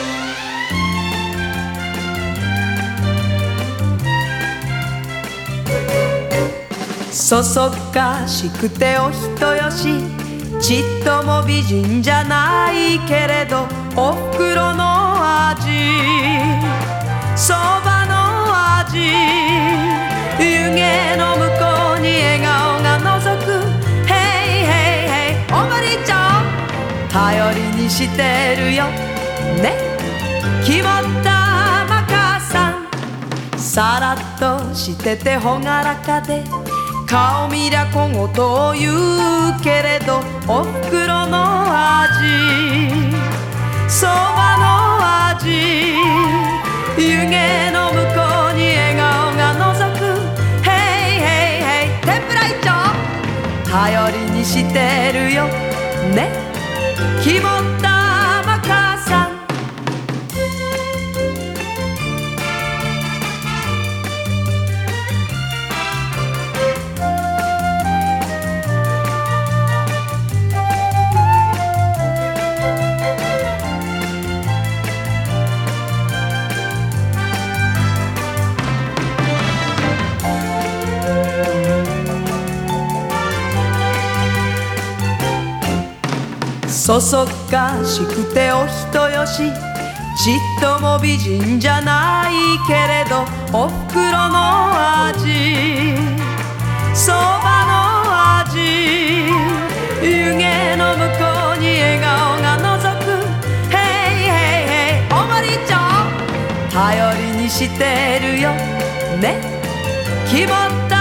そそかしくてお人よし、ちっとも美人じゃないけれどおふくろの味、そばの味、湯気の向こうに笑顔が覗く。ヘイヘイヘイおばりちゃん、頼りにしてるよね、決まったま母さん。さらっとしてて朗らかで、顔見りゃ小言を言うけれどおふくろの味、そばの味、湯気の向こうに笑顔が覗く。ヘイヘイヘイ天ぷら一丁、頼りにしてるよね、決まったま母さん。そそかしくてお人よし、ちっとも美人じゃないけれどおふくろの味、そばの味、湯気の向こうに笑顔が覗く。ヘイヘイヘイおまりちゃん、頼りにしてるよね、決まった